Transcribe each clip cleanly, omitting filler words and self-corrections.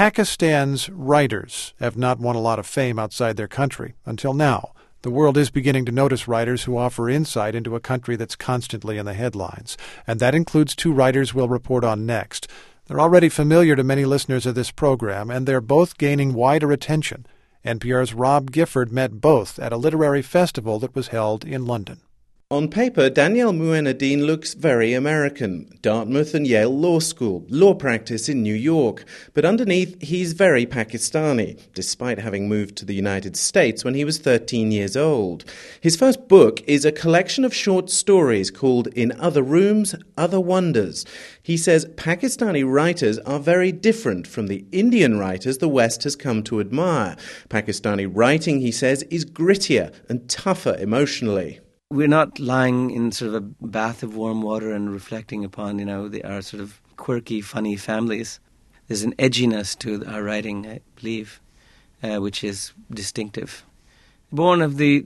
Pakistan's writers have not won a lot of fame outside their country until now. The world is beginning to notice writers who offer insight into a country that's constantly in the headlines. And that includes two writers we'll report on next. They're already familiar to many listeners of this program, and they're both gaining wider attention. NPR's Rob Gifford met both at a literary festival that was held in London. On paper, Daniel Muinuddin looks very American. Dartmouth and Yale Law School, law practice in New York. But underneath, he's very Pakistani, despite having moved to the United States when he was 13 years old. His first book is a collection of short stories called In Other Rooms, Other Wonders. He says Pakistani writers are very different from the Indian writers the West has come to admire. Pakistani writing, he says, is grittier and tougher emotionally. We're not lying in sort of a bath of warm water and reflecting upon, our sort of quirky, funny families. There's an edginess to our writing, I believe, which is distinctive. Born of the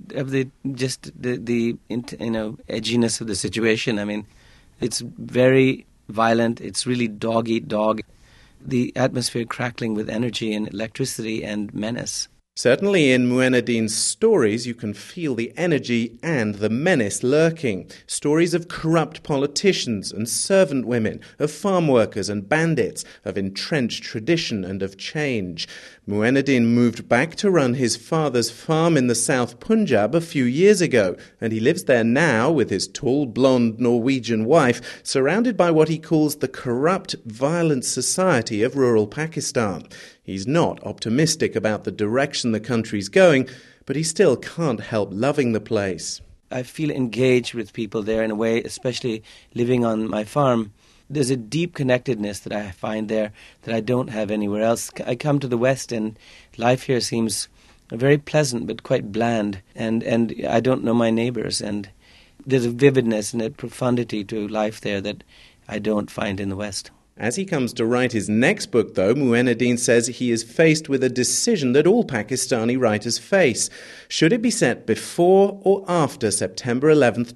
edginess of the situation. I mean, it's very violent. It's really dog eat dog. The atmosphere crackling with energy and electricity and menace. Certainly in Muinuddin's stories, you can feel the energy and the menace lurking. Stories of corrupt politicians and servant women, of farm workers and bandits, of entrenched tradition and of change. Muinuddin moved back to run his father's farm in the South Punjab a few years ago, and he lives there now with his tall, blonde Norwegian wife, surrounded by what he calls the corrupt, violent society of rural Pakistan. He's not optimistic about the direction the country's going, but he still can't help loving the place. I feel engaged with people there in a way, especially living on my farm. There's a deep connectedness that I find there that I don't have anywhere else. I come to the West and life here seems very pleasant but quite bland, and I don't know my neighbors, and there's a vividness and a profundity to life there that I don't find in the West. As he comes to write his next book, though, Muinuddin says he is faced with a decision that all Pakistani writers face. Should it be set before or after September 11th,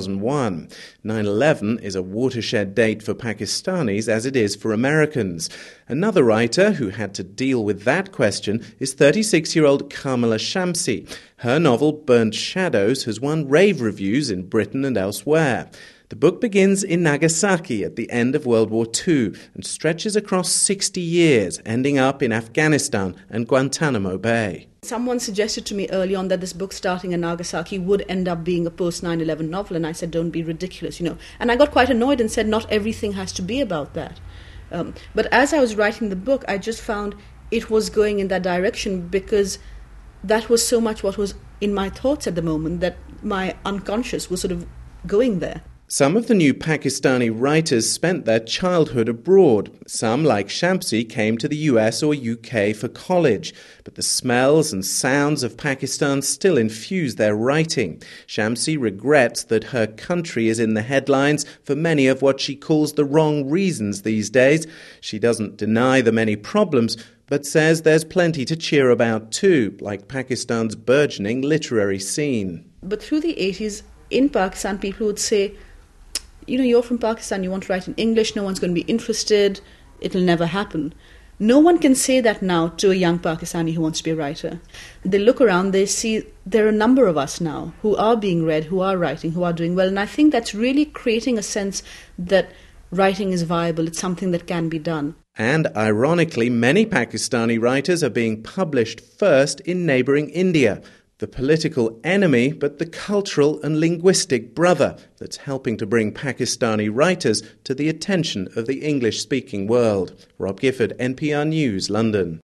2001? 9/11 is a watershed date for Pakistanis as it is for Americans. Another writer who had to deal with that question is 36-year-old Kamala Shamsi. Her novel, Burnt Shadows, has won rave reviews in Britain and elsewhere. The book begins in Nagasaki at the end of World War II and stretches across 60 years, ending up in Afghanistan and Guantanamo Bay. Someone suggested to me early on that this book starting in Nagasaki would end up being a post-9/11 novel, and I said, don't be ridiculous, And I got quite annoyed and said, not everything has to be about that. But as I was writing the book, I just found it was going in that direction because that was so much what was in my thoughts at the moment, that my unconscious was sort of going there. Some of the new Pakistani writers spent their childhood abroad. Some, like Shamsi, came to the US or UK for college. But the smells and sounds of Pakistan still infuse their writing. Shamsi regrets that her country is in the headlines for many of what she calls the wrong reasons these days. She doesn't deny the many problems, but says there's plenty to cheer about too, like Pakistan's burgeoning literary scene. But through the 80s, in Pakistan, people would say, you're from Pakistan, you want to write in English, no one's going to be interested, it'll never happen. No one can say that now to a young Pakistani who wants to be a writer. They look around, they see there are a number of us now who are being read, who are writing, who are doing well, and I think that's really creating a sense that writing is viable, it's something that can be done. And ironically, many Pakistani writers are being published first in neighbouring India, the political enemy, but the cultural and linguistic brother that's helping to bring Pakistani writers to the attention of the English-speaking world. Rob Gifford, NPR News, London.